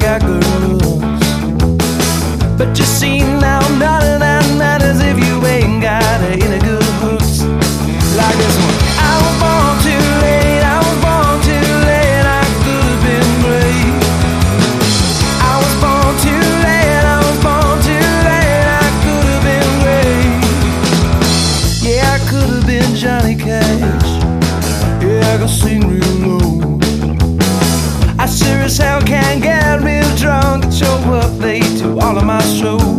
got good looks. But you see now, none of that matters if you ain't got any good hooks. Like this one. I was born too late, I was born too late, I could have been great. I was born too late, I was born too late, I could have been great. Yeah, I could have been Johnny Cash. Yeah, I can sing real low. I sure as hell can't get real drunk and show up late to all of my shows.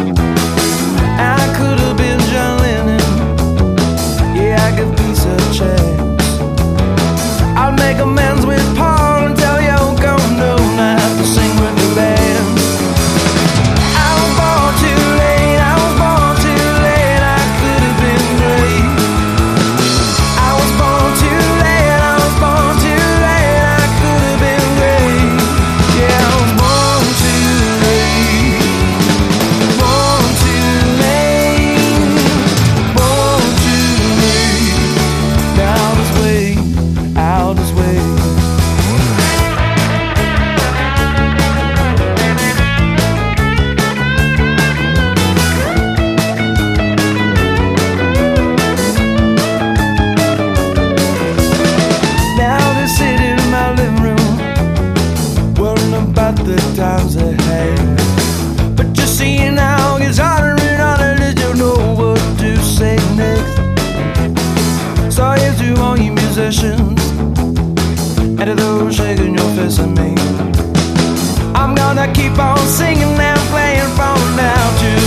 I could have been John Lennon. Yeah, I give peace a chance. I'll make amends with Paul and tell Yoko no not to sing with the band. I was born too late, I was born too late, I could have been great. I was born too late, I was born too late, I could have been great. Yeah, I was born too late, born too late, born too late. Now I'll just wait, I'll just wait. Now they're sitting in my living room, worrying about the times ahead. But you see now, it's harder and harder to know what to say next. So here's to all you musicians, and to those shaking your fist at me. I'm gonna keep on singing and playing from now to